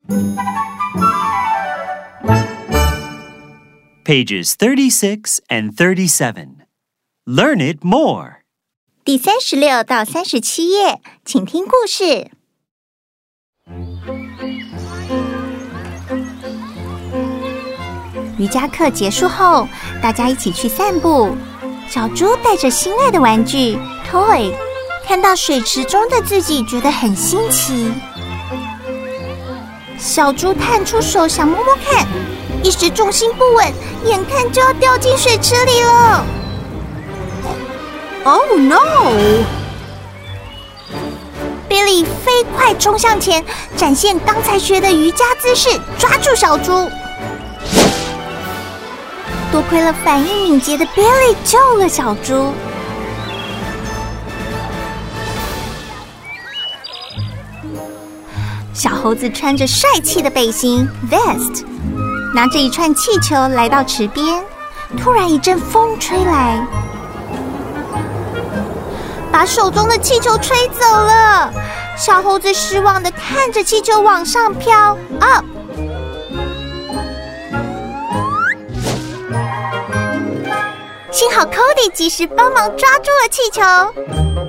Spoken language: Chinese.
Pages 36 and 37. Learn it more. 第36到37页，请听故事。瑜伽课结束后，大家一起去散步。小猪带着心爱的玩具 Toy， 看到水池中的自己，觉得很新奇。小猪探出手想摸摸看，一时重心不稳，眼看就要掉进水池里了。 Oh no！ Billy 飞快冲向前，展现刚才学的瑜伽姿势，抓住小猪。多亏了反应敏捷的 Billy 救了小猪。小猴子穿着帅气的背心 vest， 拿着一串气球来到池边，突然一阵风吹来，把手中的气球吹走了。小猴子失望地看着气球往上飘 up。幸好 Cody 及时帮忙抓住了气球。